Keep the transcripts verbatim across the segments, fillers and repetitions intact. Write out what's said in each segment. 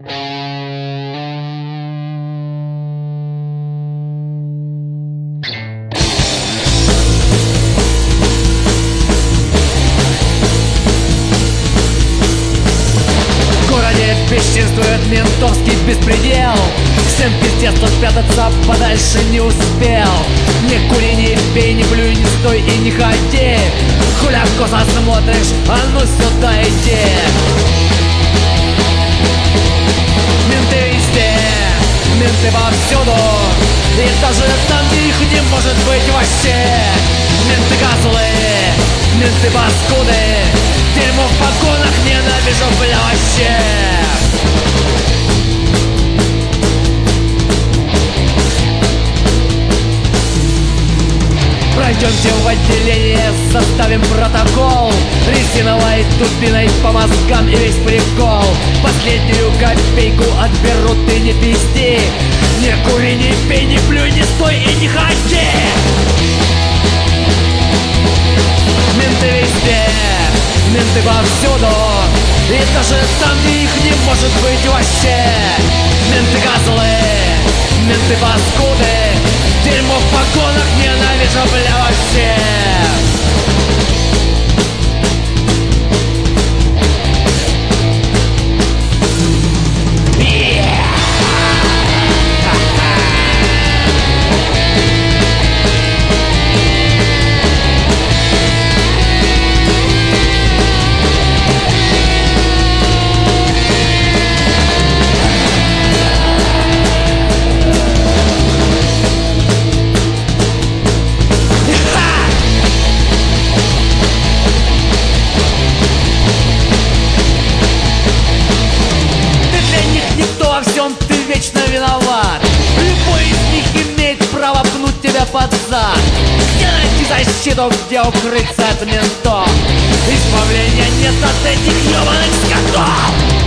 В городе бесчинствует ментовский беспредел. Всем пиздец, тут спрятаться подальше не успел. Не кури, не пей, не плюй, не стой и не ходи. Хуля косо смотришь, а ну сюда иди. Менты везде, менты повсюду, и даже там, где их не может быть вообще. Менты козлы, менты паскуды, дерьмо в погонах ненавижу, бля, вообще. Пройдемте в отделение, составим протокол. Резиновой тупиной по мозгам и весь прикол. Последнюю копейку отберут и не пизди. Не кури, не пей, не плюй, не стой и не ходи. Менты везде, менты повсюду, и даже там, где их не может быть вообще. Менты козлы, менты паскуды, дерьмо в погонах ненавижу, бля, вообще. Виноват. Любой из них имеет право пнуть тебя под зад. Где найти защиту, где укрыться от ментов? Избавления нет от этих ебаных скотов.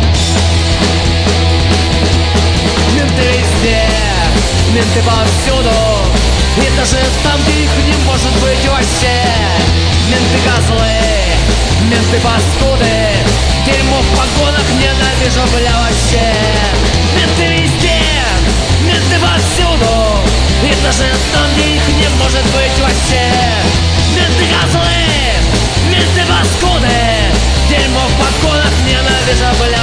Менты везде, менты повсюду, и даже там, где их не может быть вообще. Менты козлы, менты паскуды, дерьмо в погонах ненавижу, бля, вообще. Менты везде, менты повсюду, и даже там, где их не может быть вообще. Менты козлы, менты паскуды, дерьмо в погонах ненавижу, бля.